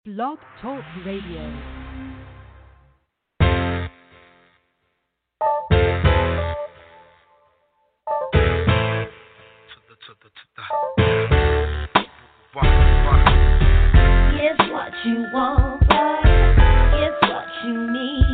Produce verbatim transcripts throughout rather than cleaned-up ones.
Blog Talk Radio. It's what you want, babe. It's what you need,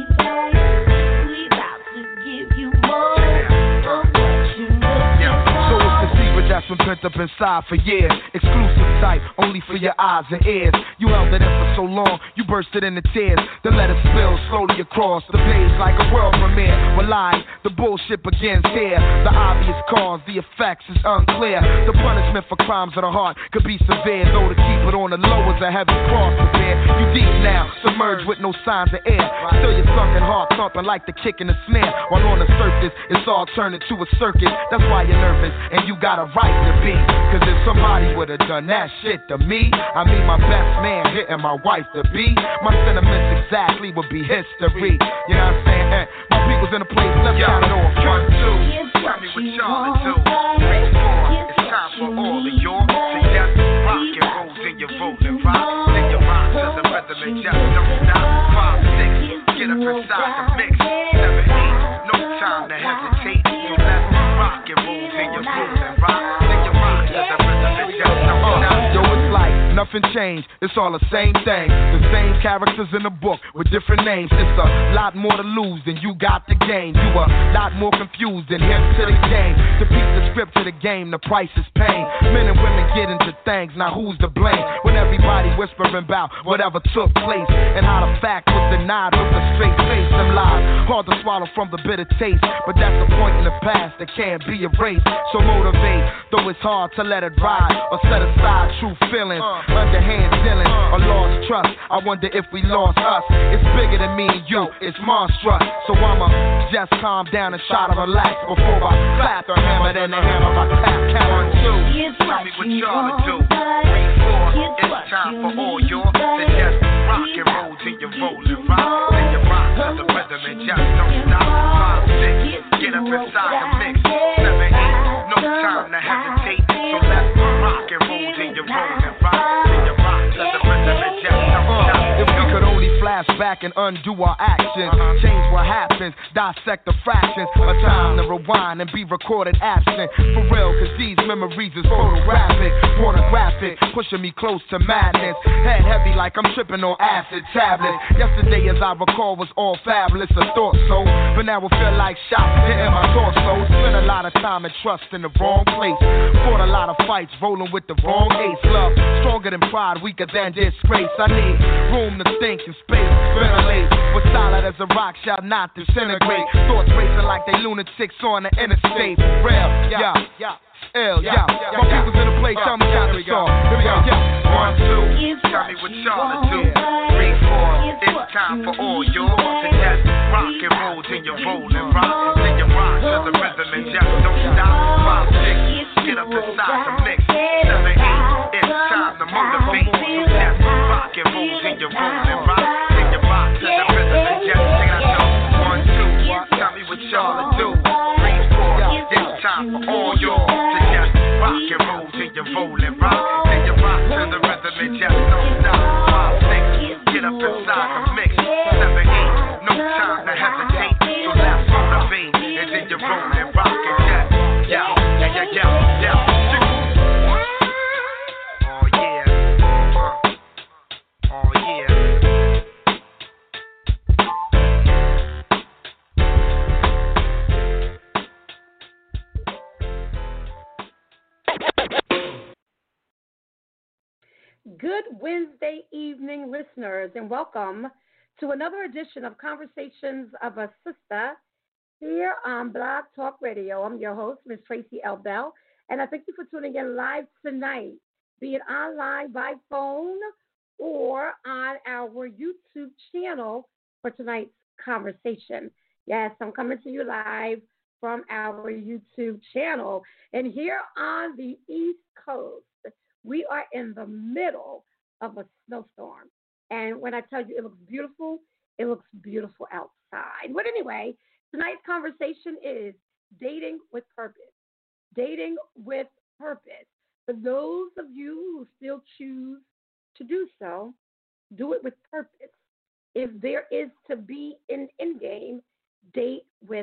babe. We about to give you more of what you looking for. So it's the secret that's been pent up inside for years. Exclusive type, only for your eyes and ears. You held it in for so long, you bursted into tears. Then let it spill slowly across the page like a world premiere. Well, lies, the bullshit begins here. The obvious cause, the effects is unclear. The punishment for crimes of the heart could be severe, though to keep it on the low is a heavy cross to bear. You deep now, submerged with no signs of air. Still your sunken heart thumping like the kick in the snare. While on the surface, it's all turned into a circus. That's why you're nervous, and you got a right to be. Cause if somebody would've done that shit to me, I mean my best man hitting my wife to be, my sentiments exactly would be history. You know what I'm saying? Hey, my people's in the place, let's count it off. One, two, tell me what y'all do. Three, four, it's time for all of your to just rock and roll, then you roll and rock, then you rock to the rhythm and just don't stop. Five, six, get up inside the mix. Seven, eight, no time to hesitate. So let's rock and roll, then you roll and rock, then you rock to the rhythm and just don't stop. Yo, it's like nothing changed, it's all the same thing. The same characters in the book with different names. It's a lot more to lose than you got to gain. You a lot more confused than hip to the game. To beat the script to the game, the price is pain. Men and women get into things, now who's to blame? When everybody whispering about whatever took place, and how the fact was denied with a straight face. Them lies, hard to swallow from the bitter taste, but that's the point in the past that can't be erased. So motivate, though it's hard to let it ride, or set aside true feelings, underhand dealing, or lost trust. I wonder if we lost us. It's bigger than me and you, it's monstrous. So I'ma just calm down and try to relax before I clap the hammer, then the hammer I tap. Count on two, tell me what y'all to do. Three, four, it's time for all y'all to just rock and roll till you roll and rock, then you rock to the rhythm and just don't stop. Five, six, get up inside the mix. Seven, eight, no time to hesitate. So let's rock and roll till you roll and rock, then you rock to the rhythm and just don't stop. If we could only flash back and undo our actions, change what happens, dissect the fractions. A time to rewind and be recorded absent. For real, cause these memories is photographic, pornographic, pushing me close to madness. Head heavy like I'm tripping on acid tablets. Yesterday, as I recall, was all fabulous, I thought so. But now it feel like shots hitting my torso. Spent a lot of time and trust in the wrong place. Fought a lot of fights, rolling with the wrong ace. Love, stronger than pride, weaker than disgrace. I need room to think and space to ventilate. But solid as a rock shall not disintegrate. Thoughts racing like they lunatics on the interstate. Real, yeah, yeah. L, yeah, my people's in the place, tell me how to solve. Here we go, yeah. One, two, tell me what y'all to do. Three, four, it's time for all y'all to just rock and roll, then you roll and rock, then you rock to the rhythm and just don't stop. Five, six, get up inside the mix. Seven, eight, it's time to motivate. So just rock and roll, then you roll and rock, then you rock to the rhythm and just sing it out. One, two, tell me what y'all to do. Three, four, it's time for all y'all to just rock and roll, then you roll and rock, then you rock to the rhythm and just don't stop. Five, six, get up inside the mix. Seven, eight, no time to hesitate. So let's motivate, and then you roll and rock and just, yeah, yeah, yeah, yeah, yeah. Oh yeah, uh, oh yeah. Good Wednesday evening, listeners, and welcome to another edition of Conversations of a Sister here on Blog Talk Radio. I'm your host, Miss Tracy L. Bell, and I thank you for tuning in live tonight, be it online, by phone, or on our YouTube channel for tonight's conversation. Yes, I'm coming to you live from our YouTube channel. And here on the East Coast, we are in the middle of a snowstorm. And when I tell you it looks beautiful, it looks beautiful outside. But anyway, tonight's conversation is dating with purpose. Dating with purpose. For those of you who still choose to do so, Do it with purpose. If there is to be an end game, date with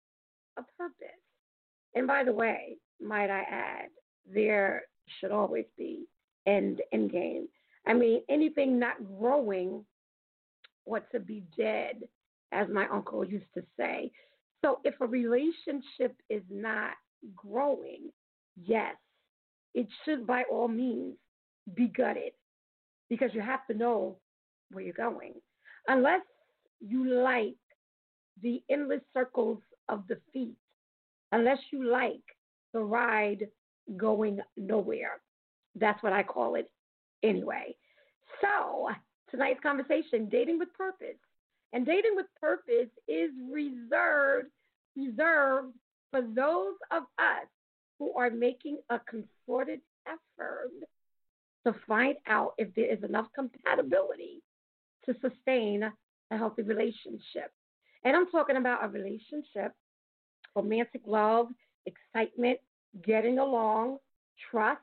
a purpose. And by the way, might I add, there should always be an end game. I mean, anything not growing or to be dead, as my uncle used to say. So if a relationship is not growing, yes, it should by all means be gutted because you have to know where you're going. Unless you like the endless circles of defeat, unless you like the ride going nowhere. That's what I call it anyway. So, tonight's conversation, dating with purpose. And dating with purpose is reserved reserved for those of us who are making a concerted effort to find out if there is enough compatibility to sustain a healthy relationship. And I'm talking about a relationship, romantic love, excitement, getting along, trust.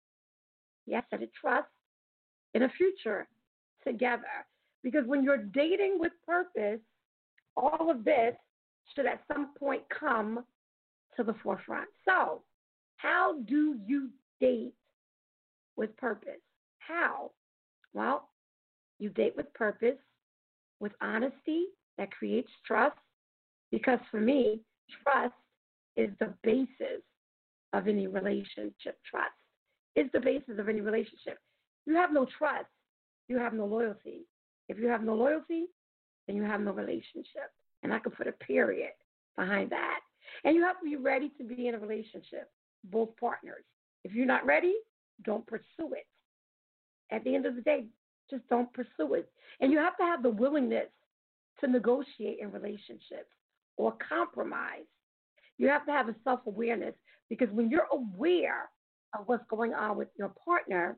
Yes, I said trust in a future together. Because when you're dating with purpose, all of this should at some point come to the forefront. So, how do you date with purpose? How? Well, you date with purpose, with honesty that creates trust, because for me, trust is the basis of any relationship. Trust is the basis of any relationship. You have no trust, you have no loyalty. If you have no loyalty, then you have no relationship. And I can put a period behind that. And you have to be ready to be in a relationship, both partners. If you're not ready, don't pursue it. At the end of the day, just don't pursue it. And you have to have the willingness to negotiate in relationships or compromise. You have to have a self-awareness because when you're aware of what's going on with your partner,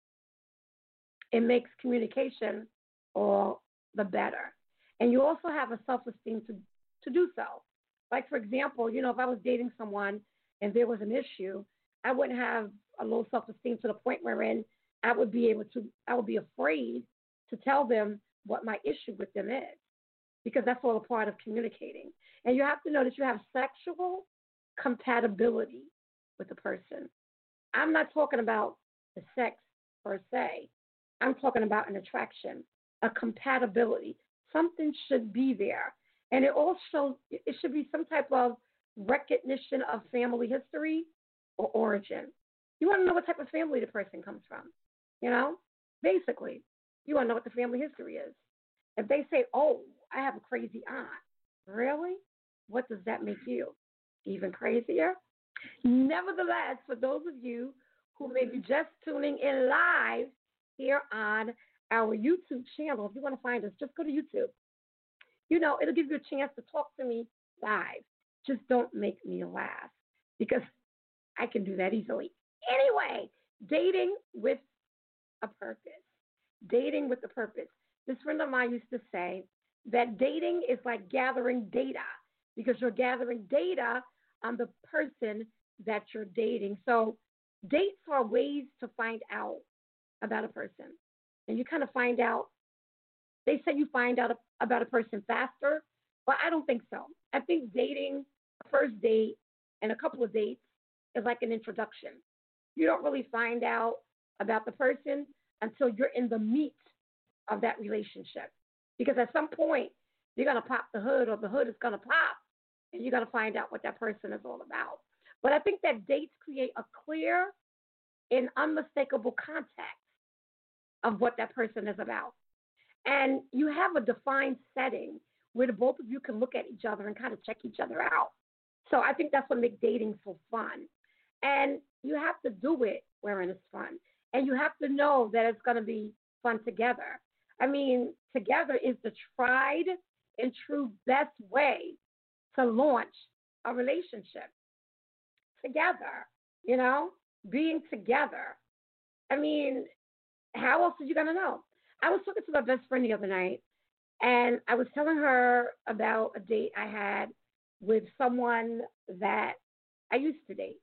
it makes communication all the better. And you also have a self-esteem to, to do so. Like, for example, you know, if I was dating someone and there was an issue, I wouldn't have a low self-esteem to the point wherein I would be able to, I would be afraid to tell them what my issue with them is because that's all a part of communicating. And you have to know that you have sexual compatibility with the person. I'm not talking about the sex per se. I'm talking about an attraction, a compatibility. Something should be there. And it also, it should be some type of recognition of family history or origin. You want to know what type of family the person comes from, you know? Basically, you want to know what the family history is. If they say, oh, I have a crazy aunt, really? What does that make you? Even crazier? Nevertheless, for those of you who may be just tuning in live here on our YouTube channel, if you want to find us, just go to YouTube. You know, it'll give you a chance to talk to me live. Just don't make me laugh because I can do that easily. Anyway, dating with a purpose. Dating with a purpose. This friend of mine used to say that dating is like gathering data because you're gathering data on the person that you're dating. So dates are ways to find out about a person. And you kind of find out, they say you find out about a person faster, but I don't think so. I think dating, a first date, and a couple of dates is like an introduction. You don't really find out about the person until you're in the meat of that relationship. Because at some point, you're going to pop the hood or the hood is going to pop, and you're going to find out what that person is all about. But I think that dates create a clear and unmistakable context of what that person is about. And you have a defined setting where the both of you can look at each other and kind of check each other out. So I think that's what makes dating so fun. And you have to do it wherein it's fun. And you have to know that it's going to be fun together. I mean, together is the tried and true best way to launch a relationship. Together, you know, being together. I mean, how else are you going to know? I was talking to my best friend the other night, and I was telling her about a date I had with someone that I used to date.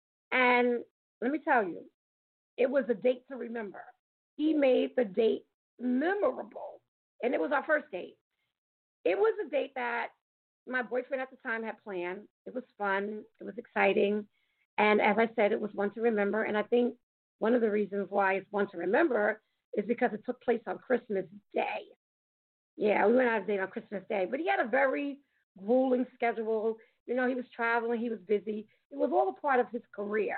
And let me tell you, it was a date to remember. He made the date memorable. And it was our first date. It was a date that my boyfriend at the time had planned. It was fun. It was exciting. And as I said, it was one to remember. And I think one of the reasons why it's one to remember is because it took place on Christmas Day. Yeah, we went out on a date on Christmas Day. But he had a very grueling schedule. You know, he was traveling. He was busy. It was all a part of his career.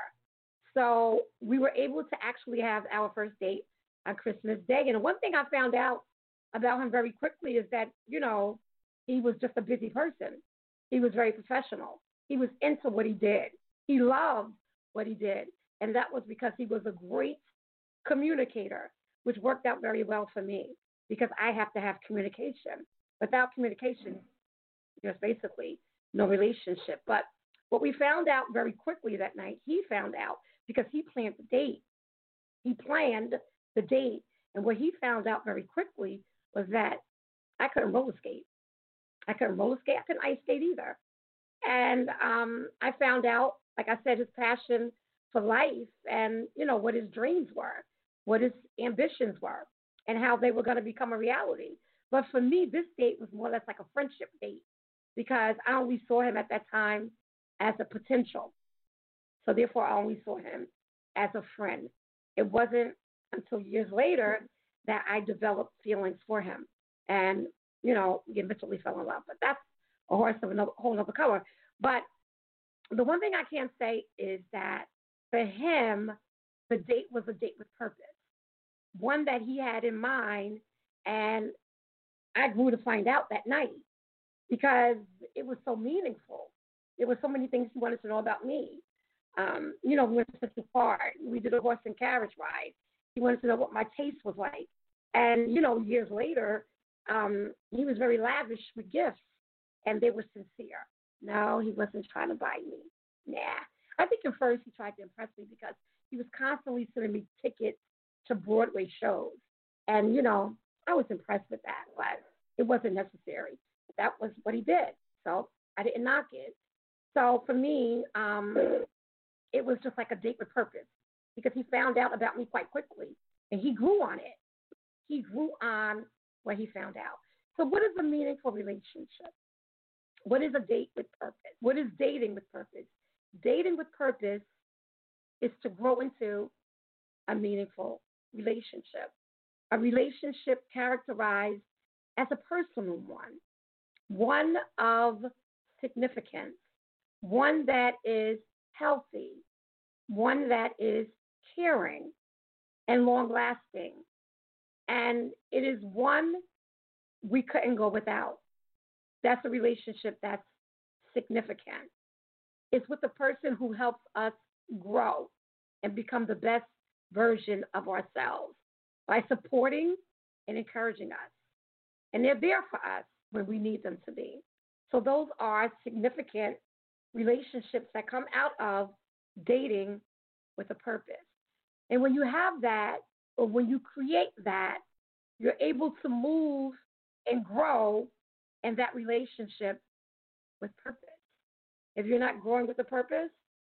So we were able to actually have our first date on Christmas Day. And one thing I found out about him very quickly is that, you know, he was just a busy person. He was very professional. He was into what he did. He loved what he did. And that was because he was a great communicator, which worked out very well for me because I have to have communication. Without communication, there's basically no relationship. But what we found out very quickly that night, he found out because he planned the date. He planned the date. And what he found out very quickly was that I couldn't roller skate. I couldn't roller skate. I couldn't ice skate either. And um, I found out, like I said, his passion for life and, you know, what his dreams were, what his ambitions were, and how they were going to become a reality. But for me, this date was more or less like a friendship date because I only saw him at that time as a potential. So therefore, I only saw him as a friend. It wasn't until years later that I developed feelings for him. And, you know, we eventually fell in love. But that's a horse of a whole other color. But the one thing I can say is that for him, the date was a date with purpose, one that he had in mind. And I grew to find out that night because it was so meaningful. There were so many things he wanted to know about me. Um, you know, we went to Central Park. We did a horse and carriage ride. He wanted to know what my taste was like. And, you know, years later, um, he was very lavish with gifts, and they were sincere. No, he wasn't trying to buy me. Nah. I think at first he tried to impress me because he was constantly sending me tickets to Broadway shows. And, you know, I was impressed with that, but it wasn't necessary. That was what he did. So I didn't knock it. So for me, um, it was just like a date with purpose because he found out about me quite quickly, and he grew on it. He grew on what he found out. So what is a meaningful relationship? What is a date with purpose? What is dating with purpose? Dating with purpose is to grow into a meaningful relationship, a relationship characterized as a personal one, one of significance, one that is healthy, one that is caring and long-lasting. And it is one we couldn't go without. That's a relationship that's significant. It's with the person who helps us grow and become the best version of ourselves by supporting and encouraging us. And they're there for us when we need them to be. So those are significant relationships that come out of dating with a purpose. And when you have that, or when you create that, you're able to move and grow in that relationship with purpose. If you're not growing with a purpose,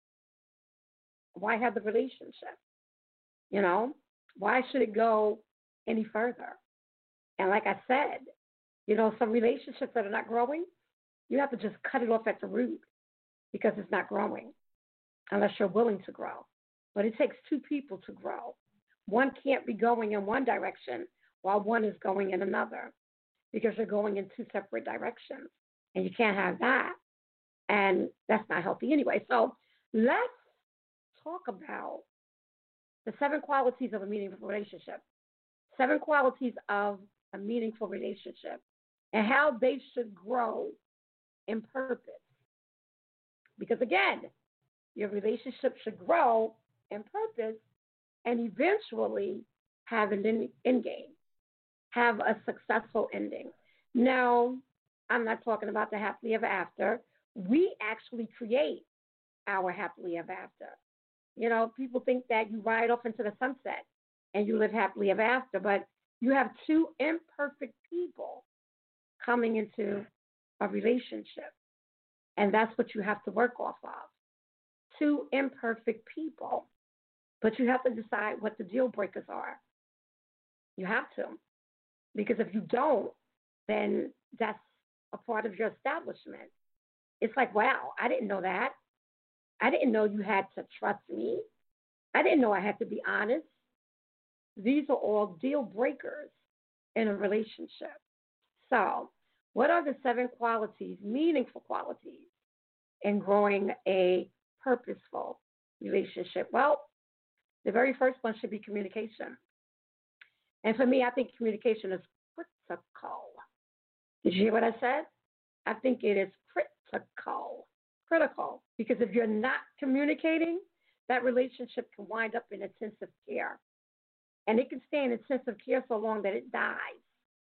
why have the relationship? You know, why should it go any further? And like I said, you know, some relationships that are not growing, you have to just cut it off at the root because it's not growing unless you're willing to grow. But it takes two people to grow. One can't be going in one direction while one is going in another because you're going in two separate directions. And you can't have that. And that's not healthy anyway. So let's talk about the seven qualities of a meaningful relationship. Seven qualities of a meaningful relationship and how they should grow in purpose. Because again, your relationship should grow in purpose and eventually have an end, end game, have a successful ending. Now, I'm not talking about the happily ever after. We actually create our happily ever after. You know, people think that you ride off into the sunset and you live happily ever after, but you have two imperfect people coming into a relationship, and that's what you have to work off of. Two imperfect people, but you have to decide what the deal breakers are. You have to. Because if you don't, then that's a part of your establishment. It's like, wow, I didn't know that. I didn't know you had to trust me. I didn't know I had to be honest. These are all deal breakers in a relationship. So, what are the seven qualities, meaningful qualities, in growing a purposeful relationship? Well, the very first one should be communication. And for me, I think communication is critical. Did you hear what I said? I think it is critical. Critical. Because if you're not communicating, that relationship can wind up in intensive care. And it can stay in intensive care so long that it dies.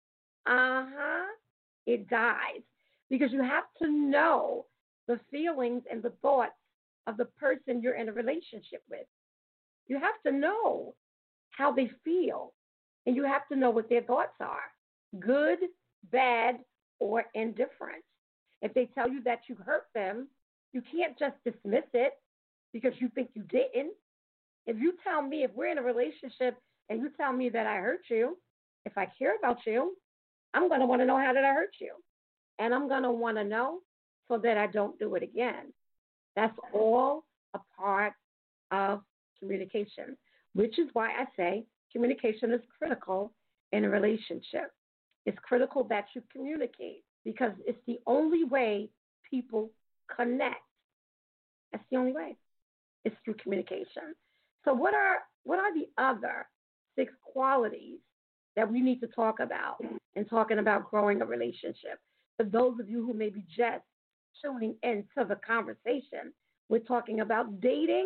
Uh-huh. It dies. Because you have to know the feelings and the thoughts of the person you're in a relationship with. You have to know how they feel. And you have to know what their thoughts are. Good, bad, or indifferent. If they tell you that you hurt them, you can't just dismiss it because you think you didn't. If you tell me, if we're in a relationship and you tell me that I hurt you, if I care about you, I'm going to want to know, how did I hurt you? And I'm going to want to know so that I don't do it again. That's all a part of communication, which is why I say communication is critical in a relationship. It's critical that you communicate because it's the only way people connect. That's the only way. It's through communication. So what are what are the other six qualities that we need to talk about in talking about growing a relationship? For those of you who may be just tuning into the conversation, we're talking about dating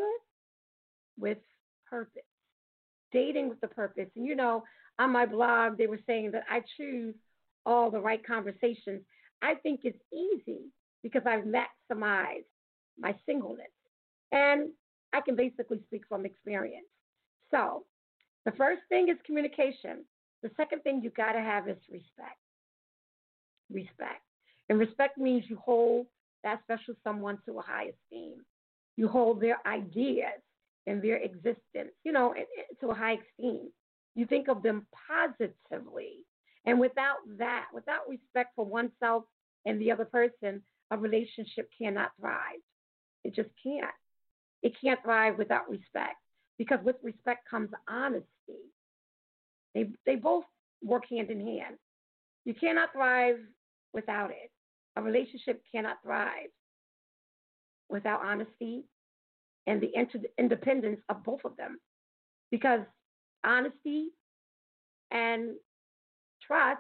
with purpose. Dating with the purpose. And you know, on my blog, they were saying that I choose all the right conversations. I think it's easy because I've maximized my singleness. And I can basically speak from experience. So the first thing is communication. The second thing you got to have is respect. Respect. And respect means you hold that special someone to a high esteem. You hold their ideas and their existence, you know, to a high esteem. You think of them positively. And without that, without respect for oneself and the other person, a relationship cannot thrive. It just can't. It can't thrive without respect because with respect comes honesty. They, they both work hand in hand. You cannot thrive without it. A relationship cannot thrive without honesty and the inter- independence of both of them. Because honesty and trust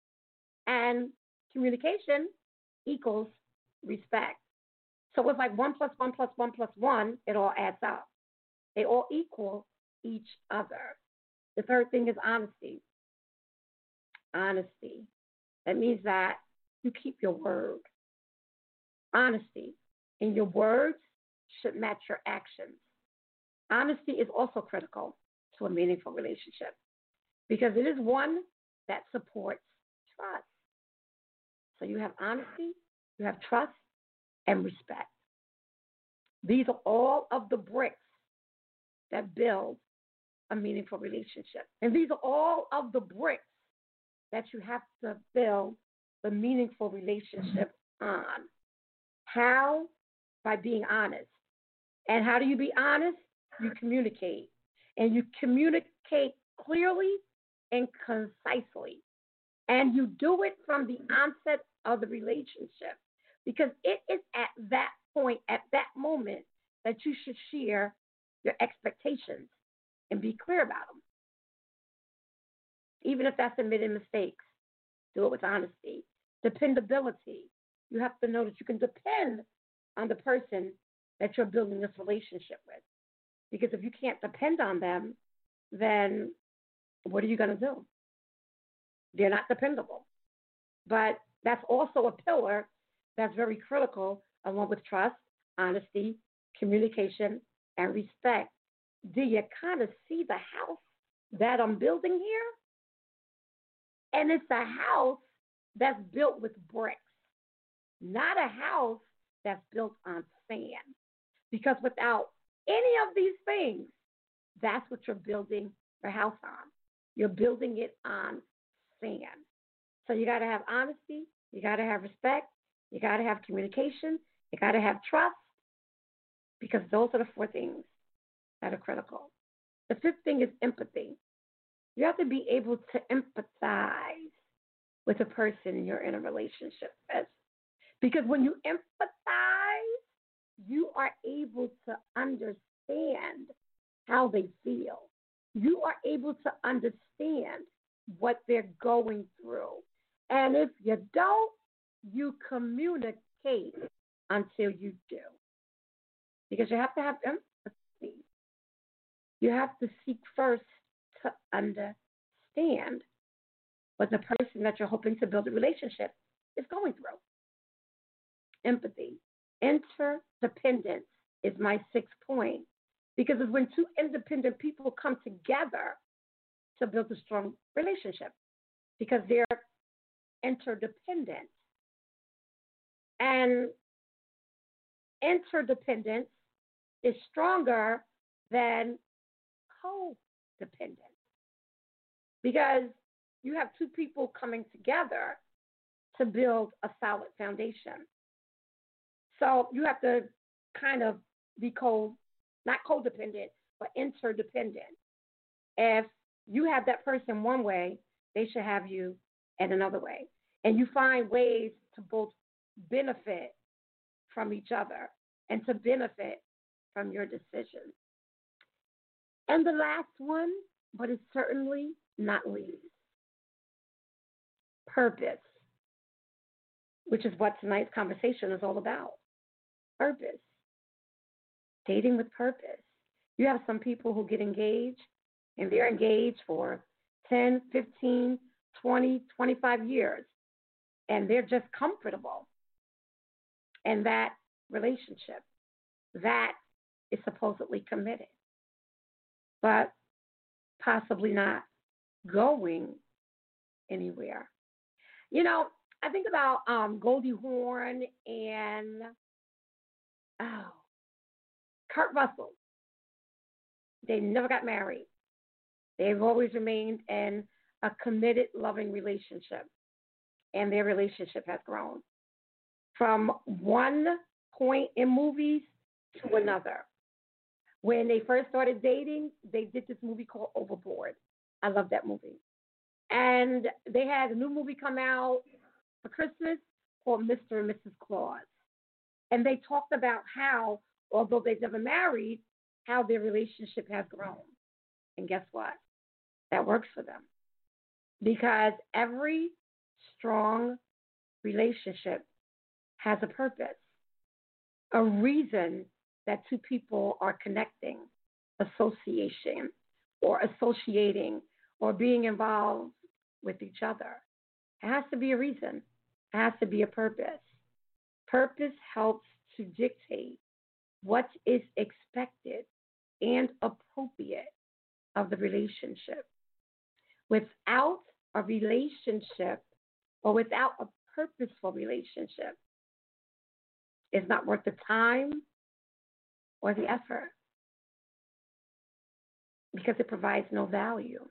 and communication equals respect. So it's like one plus one plus one plus one, it all adds up. They all equal each other. The third thing is honesty. Honesty. That means that you keep your word. Honesty. And your words should match your actions. Honesty is also critical to a meaningful relationship because it is one that supports trust. So you have honesty, you have trust, and respect. These are all of the bricks that build a meaningful relationship. And these are all of the bricks that you have to build the meaningful relationship on. How? By being honest. And how do you be honest? You communicate. And you communicate clearly and concisely. And you do it from the onset of the relationship. Because it is at that point, at that moment, that you should share your expectations and be clear about them. Even if that's admitting mistakes, do it with honesty. Dependability. You have to know that you can depend on the person that you're building this relationship with. Because if you can't depend on them, then what are you going to do? They're not dependable. But that's also a pillar that's very critical, along with trust, honesty, communication, and respect. Do you kind of see the house that I'm building here? And it's a house that's built with bricks, not a house that's built on sand. Because without any of these things, that's what you're building your house on. You're building it on understand. So you got to have honesty, you got to have respect, you got to have communication, you got to have trust, because those are the four things that are critical. The fifth thing is empathy. You have to be able to empathize with a person you're in a relationship with. Because when you empathize, you are able to understand how they feel. You are able to understand what they're going through. And if you don't, you communicate until you do. Because you have to have empathy. You have to seek first to understand what the person that you're hoping to build a relationship is going through. Empathy. Interdependence is my sixth point, because it's when two independent people come together to build a strong relationship, because they're interdependent. And interdependence is stronger than codependence, because you have two people coming together to build a solid foundation. So you have to kind of be co, not codependent, but interdependent. If you have that person one way, they should have you in another way. And you find ways to both benefit from each other and to benefit from your decisions. And the last one, but it's certainly not least, purpose, which is what tonight's conversation is all about. Purpose. Dating with purpose. You have some people who get engaged, and they're engaged for ten, fifteen, twenty, twenty-five years, and they're just comfortable in that relationship that is supposedly committed, but possibly not going anywhere. You know, I think about um, Goldie Hawn and oh, Kurt Russell. They never got married. They've always remained in a committed, loving relationship, and their relationship has grown from one point in movies to another. When they first started dating, they did this movie called Overboard. I love that movie. And they had a new movie come out for Christmas called Mister and Missus Claus. And they talked about how, although they've never married, how their relationship has grown. And guess what? That works for them. Because every strong relationship has a purpose, a reason that two people are connecting, association, or associating, or being involved with each other. It has to be a reason. It has to be a purpose. Purpose helps to dictate what is expected and appropriate of the relationship. Without a relationship or without a purposeful relationship, it's not worth the time or the effort, because it provides no value.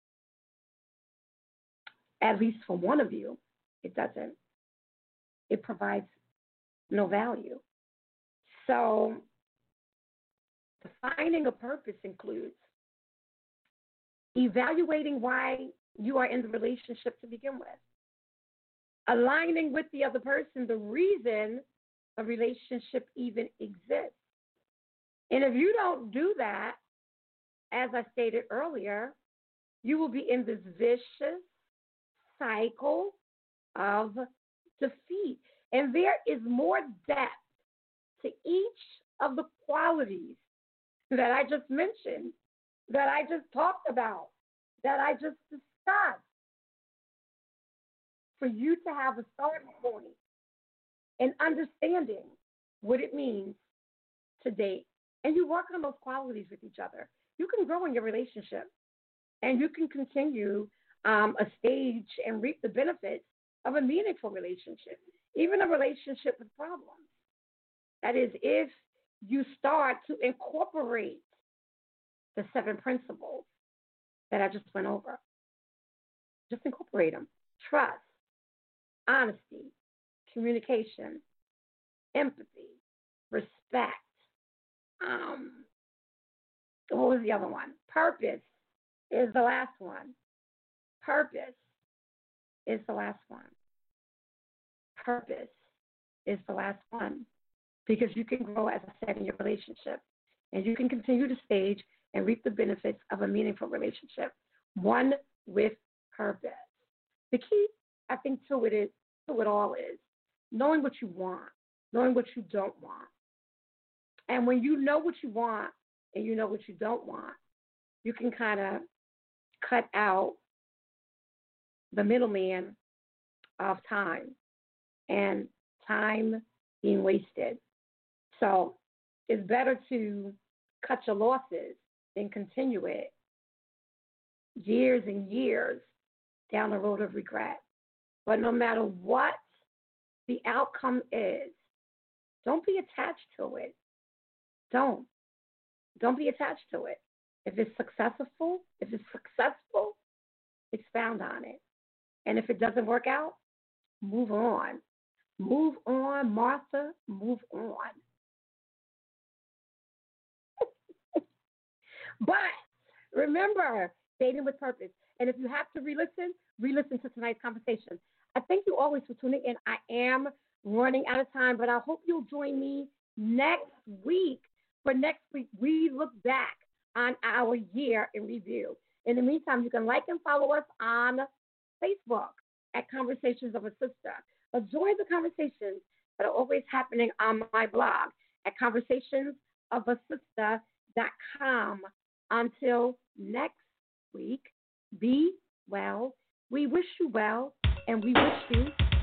At least for one of you, it doesn't. It provides no value. So defining a purpose includes evaluating why you are in the relationship to begin with, aligning with the other person the reason a relationship even exists. And if you don't do that, as I stated earlier, you will be in this vicious cycle of defeat. And there is more depth to each of the qualities that I just mentioned, that I just talked about, that I just discussed, for you to have a starting point and understanding what it means to date. And you work on those qualities with each other. You can grow in your relationship, and you can continue um, a stage and reap the benefits of a meaningful relationship, even a relationship with problems. That is, if you start to incorporate the seven principles that I just went over. Just incorporate them. Trust, honesty, communication, empathy, respect. Um, what was the other one? Purpose is the last one. Purpose is the last one. Purpose is the last one. Because you can grow, as I said, in your relationship. And you can continue to stage and reap the benefits of a meaningful relationship. One with purpose. The key, I think, to it is, to it all is knowing what you want, knowing what you don't want. And when you know what you want and you know what you don't want, you can kind of cut out the middleman of time and time being wasted. So it's better to cut your losses than continue it years and years down the road of regret. But no matter what the outcome is, don't be attached to it. Don't. Don't be attached to it. If it's successful, if it's successful, expound on it. And if it doesn't work out, move on. Move on, Martha, move on. But remember, dating with purpose. And if you have to re-listen, re-listen to tonight's conversation. I thank you always for tuning in. I am running out of time, but I hope you'll join me next week. For next week, we look back on our year in review. In the meantime, you can like and follow us on Facebook at Conversations of a Sister. But join the conversations that are always happening on my blog at conversationsofasister dot com. Until next week, be well. We wish you well, and we wish you